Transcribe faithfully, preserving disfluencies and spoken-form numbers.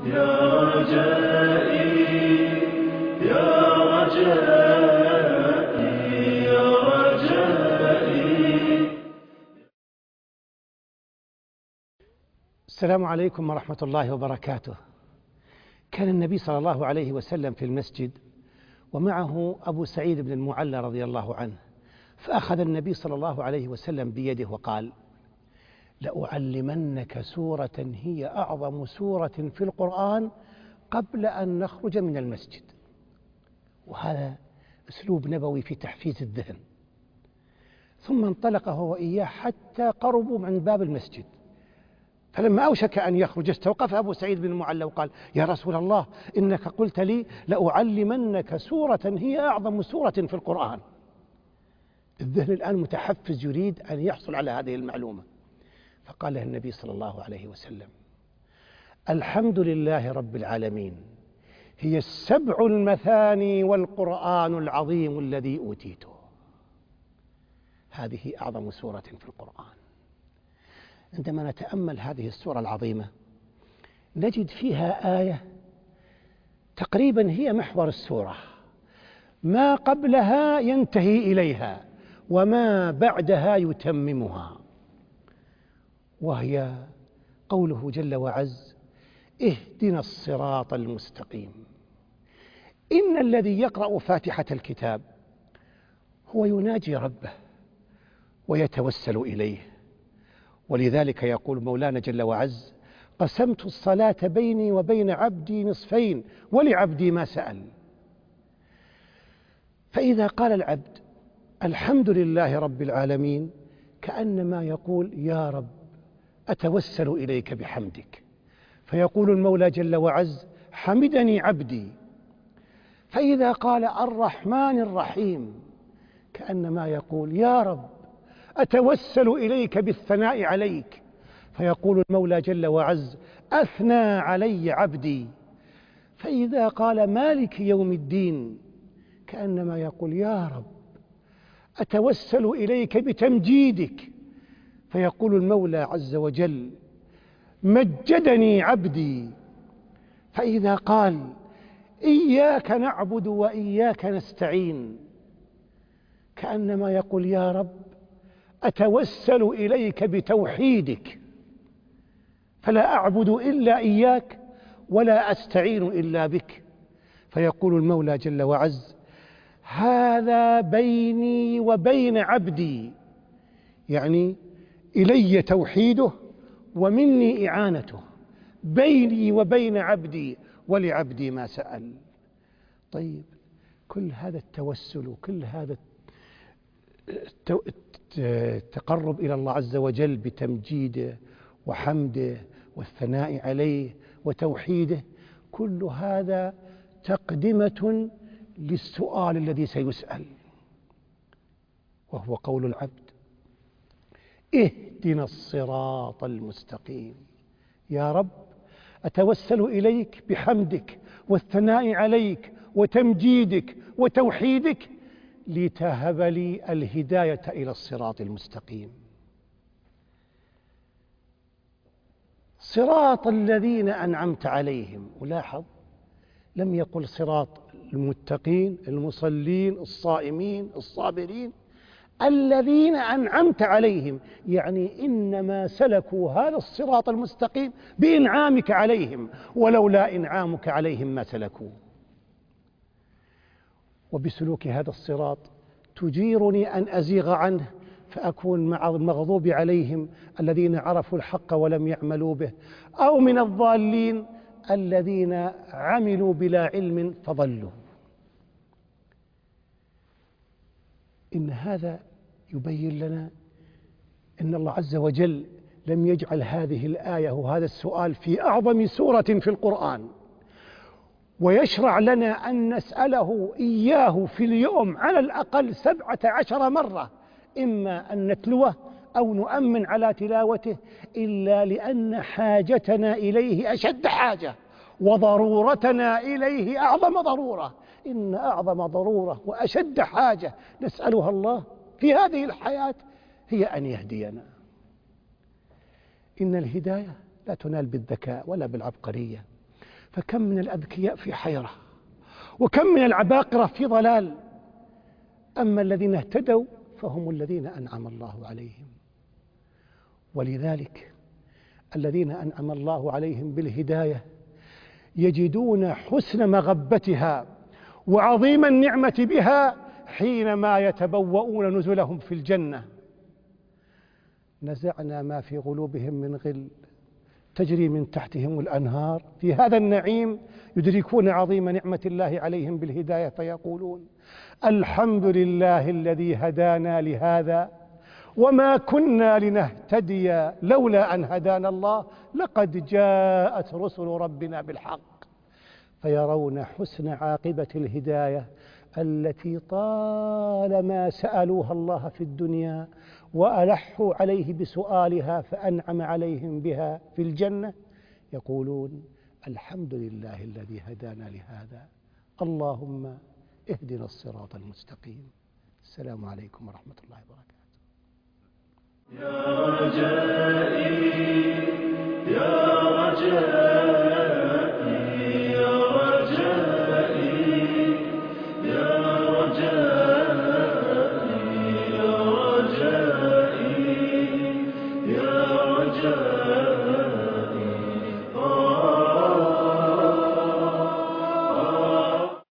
يا رجائي يا رجائي يا رجائي. السلام عليكم ورحمة الله وبركاته. كان النبي صلى الله عليه وسلم في المسجد ومعه أبو سعيد بن المعلى رضي الله عنه، فأخذ النبي صلى الله عليه وسلم بيده وقال: لأعلمنك سورة هي أعظم سورة في القرآن قبل أن نخرج من المسجد. وهذا أسلوب نبوي في تحفيز الذهن. ثم انطلق هو وإياه حتى قربوا من باب المسجد، فلما أوشك أن يخرج استوقف أبو سعيد بن المعلى وقال: يا رسول الله، إنك قلت لي لأعلمنك سورة هي أعظم سورة في القرآن. الذهن الآن متحفز يريد أن يحصل على هذه المعلومة، فقال له النبي صلى الله عليه وسلم: الحمد لله رب العالمين، هي السبع المثاني والقرآن العظيم الذي أوتيته. هذه أعظم سورة في القرآن. عندما نتأمل هذه السورة العظيمة نجد فيها آية تقريبا هي محور السورة، ما قبلها ينتهي إليها وما بعدها يتممها، وهي قوله جل وعز: اهدنا الصراط المستقيم. إن الذي يقرأ فاتحة الكتاب هو يناجي ربه ويتوسل إليه، ولذلك يقول مولانا جل وعز: قسمت الصلاة بيني وبين عبدي نصفين ولعبدي ما سأل. فإذا قال العبد الحمد لله رب العالمين كأنما يقول: يا رب أتوسل إليك بحمدك. فيقول المولى جل وعز: حمدني عبدي. فإذا قال الرحمن الرحيم كأنما يقول: يا رب أتوسل إليك بالثناء عليك. فيقول المولى جل وعز: أثنى علي عبدي. فإذا قال مالك يوم الدين كأنما يقول: يا رب أتوسل إليك بتمجيدك. فيقول المولى عز وجل: مجدني عبدي. فإذا قال إياك نعبد وإياك نستعين كأنما يقول: يا رب أتوسل إليك بتوحيدك، فلا أعبد إلا إياك ولا أستعين إلا بك. فيقول المولى جل وعز: هذا بيني وبين عبدي، يعني إلي توحيده ومني إعانته، بيني وبين عبدي ولعبدي ما سأل. طيب، كل هذا التوسل وكل هذا التقرب إلى الله عز وجل بتمجيده وحمده والثناء عليه وتوحيده، كل هذا تقدمة للسؤال الذي سيسأل، وهو قول العبد: اهدنا الصراط المستقيم. يا رب أتوسل إليك بحمدك والثناء عليك وتمجيدك وتوحيدك لتهب لي الهداية إلى الصراط المستقيم، صراط الذين أنعمت عليهم. ولاحظ لم يقل صراط المتقين المصلين الصائمين الصابرين، الذين أنعمت عليهم، يعني إنما سلكوا هذا الصراط المستقيم بإنعامك عليهم، ولولا إنعامك عليهم ما سلكوه. وبسلوك هذا الصراط تجيرني أن أزيغ عنه فأكون مع المغضوب عليهم الذين عرفوا الحق ولم يعملوا به، أو من الضالين الذين عملوا بلا علم فضلوا. إن هذا يبين لنا أن الله عز وجل لم يجعل هذه الآية وهذا السؤال في أعظم سورة في القرآن، ويشرع لنا أن نسأله إياه في اليوم على الأقل سبعة عشر مرة، إما أن نتلوه أو نؤمن على تلاوته، إلا لأن حاجتنا إليه أشد حاجة وضرورتنا إليه أعظم ضرورة. إن أعظم ضرورة وأشد حاجة نسألها الله في هذه الحياة هي أن يهدينا. إن الهداية لا تنال بالذكاء ولا بالعبقرية، فكم من الأذكياء في حيرة، وكم من العباقرة في ضلال. أما الذين اهتدوا فهم الذين أنعم الله عليهم. ولذلك الذين أنعم الله عليهم بالهداية يجدون حسن مغبتها وعظيم النعمة بها حينما يتبوؤون نزلهم في الجنة. نزعنا ما في قلوبهم من غل تجري من تحتهم الأنهار. في هذا النعيم يدركون عظيم نعمة الله عليهم بالهداية فيقولون الحمد لله الذي هدانا لهذا وما كنا لنهتدي لولا أن هدانا الله لقد جاءت رسل ربنا بالحق. فيرون حسن عاقبة الهداية التي طالما سألوها الله في الدنيا وألحوا عليه بسؤالها فأنعم عليهم بها في الجنة، يقولون الحمد لله الذي هدانا لهذا، اللهم اهدنا الصراط المستقيم. السلام عليكم ورحمة الله وبركاته.